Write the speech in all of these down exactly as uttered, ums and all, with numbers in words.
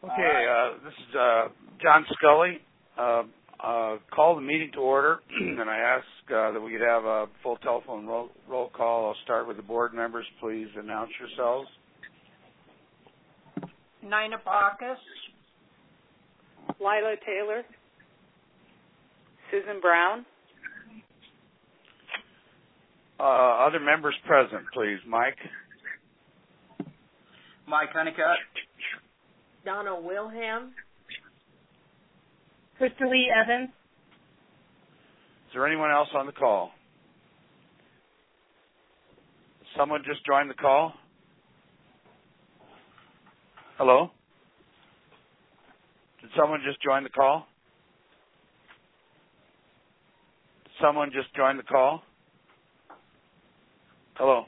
Okay, uh, this is uh, John Scully. Uh, uh, call the meeting to order, and I ask uh, that we could have a full telephone roll, roll call. I'll start with the board members. Please announce yourselves. Nina Bacchus. Lila Taylor. Susan Brown. Uh, other members present, please. Mike. Mike Honeycutt. Donna Wilhelm. Krista Lee Evans. Is there anyone else on the call? Someone just joined the call? Hello? Did someone just join the call? Did someone just join the call? Hello?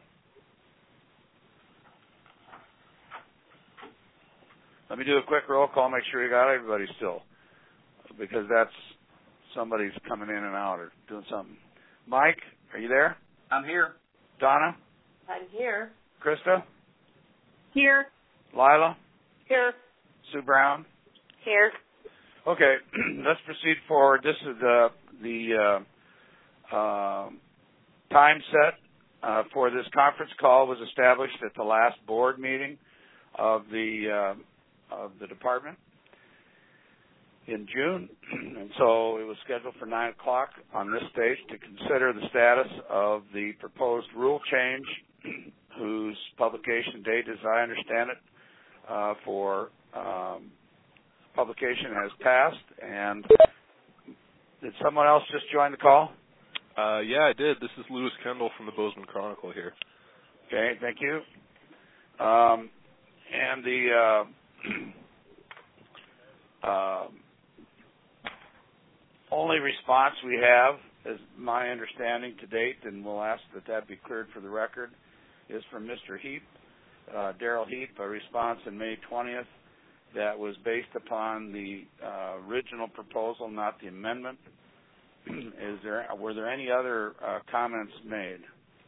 Let me do a quick roll call, make sure you got everybody still, because that's somebody's coming in and out or doing something. Mike, are you there? I'm here. Donna? I'm here. Krista? Here. Lila? Here. Sue Brown? Here. Okay, let's proceed forward. This is the, the uh, uh, time set uh, for this conference call was established at the last board meeting of the uh, of the department in June, and so it was scheduled for nine o'clock on this stage to consider the status of the proposed rule change, whose publication date, as I understand it, uh, for um, publication has passed. And did someone else just join the call? Uh, yeah, I did. This is Lewis Kendall from the Bozeman Chronicle here. Okay, thank you. Um, and the uh, uh, only response we have, is my understanding to date, and we'll ask that that be cleared for the record, is from Mister Heap, uh, Darrell Heap, a response on May twentieth that was based upon the uh, original proposal, not the amendment. Is there were there any other uh, comments made?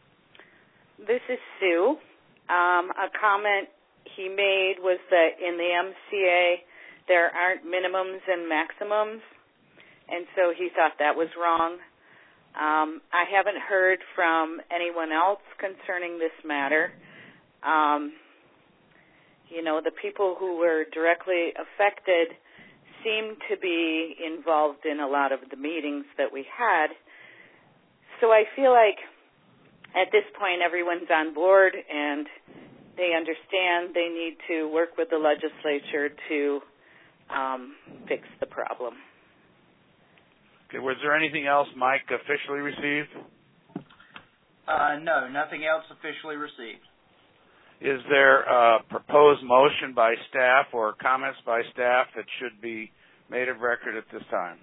This is Sue. Um, a comment he made was that in the M C A there aren't minimums and maximums, and so he thought that was wrong. Um, I haven't heard from anyone else concerning this matter. Um, you know, the people who were directly affected seem to be involved in a lot of the meetings that we had. So I feel like at this point everyone's on board and they understand they need to work with the legislature to um, fix the problem. Okay, was there anything else Mike officially received? Uh, no, nothing else officially received. Is there a proposed motion by staff or comments by staff that should be made of record at this time?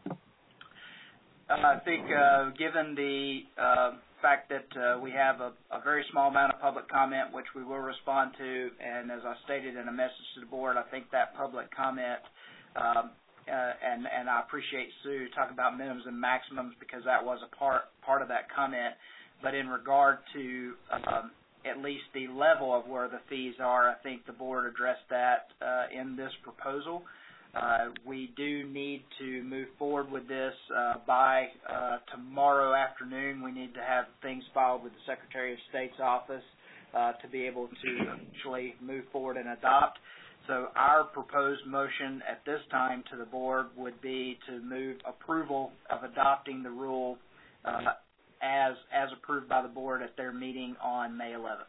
Uh, I think uh, given the uh, fact that uh, we have a, a very small amount of public comment, which we will respond to, and as I stated in a message to the board, I think that public comment, um, uh, and, and I appreciate Sue talking about minimums and maximums because that was a part, part of that comment, but in regard to um, at least the level of where the fees are, I think the board addressed that uh, in this proposal. Uh, we do need to move forward with this uh, by uh, tomorrow afternoon. We need to have things filed with the Secretary of State's office uh, to be able to actually move forward and adopt. So our proposed motion at this time to the board would be to move approval of adopting the rule uh, as as approved by the board at their meeting on May eleventh.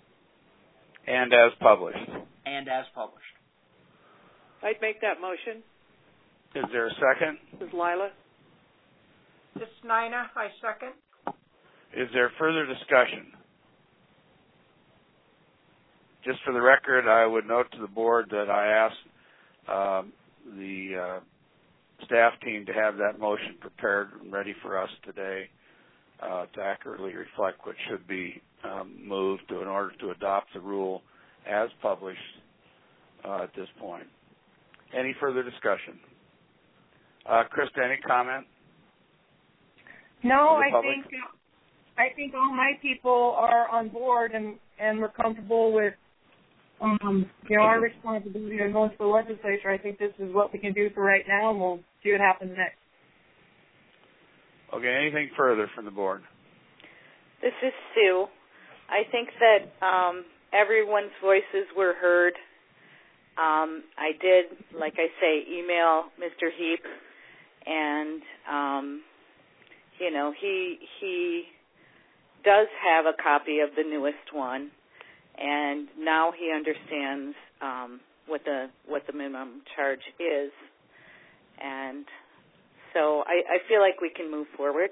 And as published. And as published. I'd make that motion. Is there a second? This is Lila. This is Nina. I second. Is there further discussion? Just for the record, I would note to the board that I asked um, the uh, staff team to have that motion prepared and ready for us today uh, to accurately reflect what should be um, moved to, in order to adopt the rule as published uh, at this point. Any further discussion? Uh, Krista, any comment? No, I think I think all my people are on board and, and we're comfortable with Um, you know, our responsibility and most of the legislature, I think this is what we can do for right now, and we'll see what happens next. Okay, anything further from the board? This is Sue. I think that um, everyone's voices were heard. Um, I did, like I say, email Mister Heap, and um, you know, he he does have a copy of the newest one, and now he understands um, what the what the minimum charge is, and so I, I feel like we can move forward.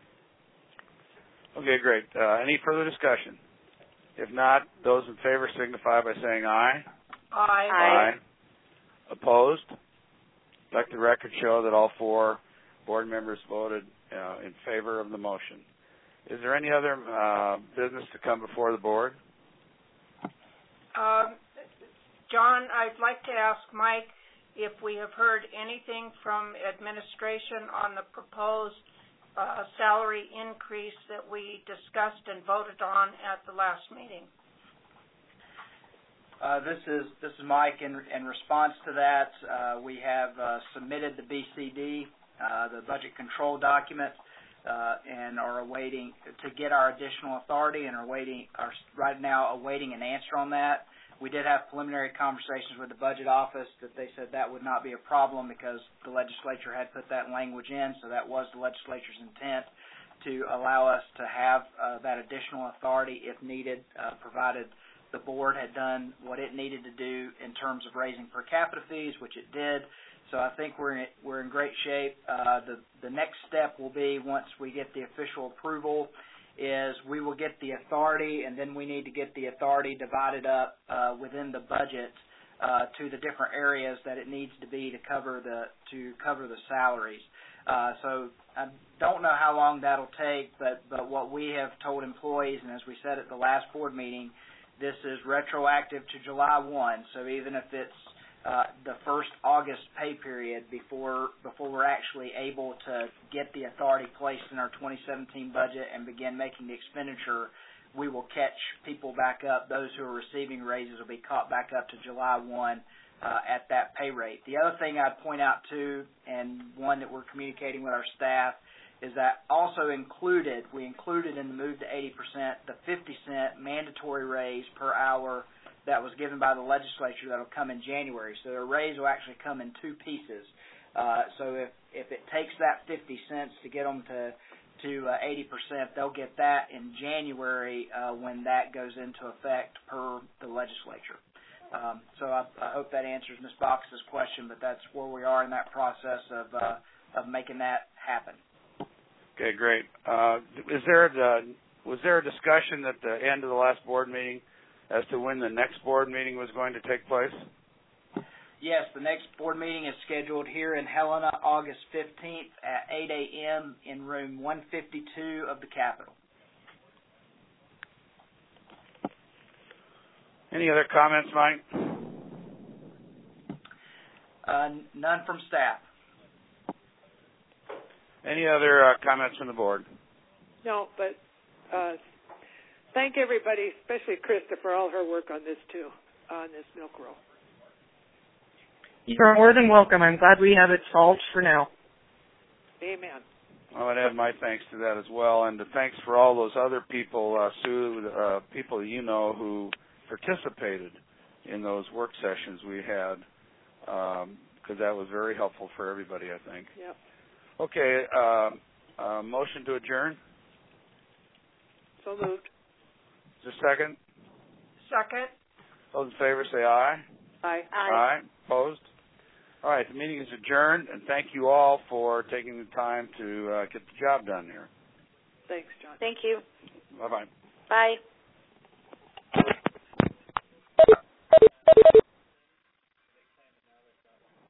Okay, great. Uh, any further discussion? If not, those in favor signify by saying aye. Aye. Aye. Opposed? Let the record show that all four board members voted uh, in favor of the motion. Is there any other uh, business to come before the board? Um, John, I'd like to ask Mike if we have heard anything from administration on the proposed uh, salary increase that we discussed and voted on at the last meeting. Uh, this is this is Mike. In, in response to that, uh, we have uh, submitted the B C D, uh, the budget control document, uh, and are awaiting to get our additional authority, and are waiting are right now awaiting an answer on that. We did have preliminary conversations with the budget office that they said that would not be a problem because the legislature had put that language in, so that was the legislature's intent to allow us to have uh, that additional authority if needed, uh, provided the board had done what it needed to do in terms of raising per capita fees, which it did. So I think we're in, we're in great shape. Uh, the, the next step will be, once we get the official approval, is we will get the authority, and then we need to get the authority divided up uh, within the budget uh, to the different areas that it needs to be to cover the to cover the salaries. Uh, so I don't know how long that'll take, but but what we have told employees, and as we said at the last board meeting, this is retroactive to July first. So even if it's uh, the first August pay period before before we're actually able to get the authority placed in our twenty seventeen budget and begin making the expenditure, we will catch people back up. Those who are receiving raises will be caught back up to July first uh, at that pay rate. The other thing I'd point out too, and one that we're communicating with our staff, is that also included, we included in the move to eighty percent, the fifty cent mandatory raise per hour that was given by the legislature that will come in January. So the raise will actually come in two pieces. Uh, so if, if it takes that fifty cents to get them to, to uh, eighty percent, they'll get that in January uh, when that goes into effect per the legislature. Um, so I, I hope that answers Miz Box's question, but that's where we are in that process of, uh, of making that happen. Okay, great. Uh, is there a, was there a discussion at the end of the last board meeting as to when the next board meeting was going to take place? Yes, the next board meeting is scheduled here in Helena, August fifteenth at eight a.m. in room one fifty-two of the Capitol. Any other comments, Mike? Uh, none from staff. Any other uh, comments from the board? No, but uh, thank everybody, especially Krista, for all her work on this too, on this milk roll. You're more than welcome. I'm glad we have it solved for now. Amen. I would add my thanks to that as well, and thanks for all those other people, uh, Sue, uh, people you know who participated in those work sessions we had, because um, that was very helpful for everybody, I think. Yep. Okay, uh, uh, motion to adjourn. So moved. Is there a second? Second. Those in favor say aye. Aye. Aye. Aye. Opposed? All right, the meeting is adjourned, and thank you all for taking the time to uh, get the job done here. Thanks, John. Thank you. Bye-bye. Bye.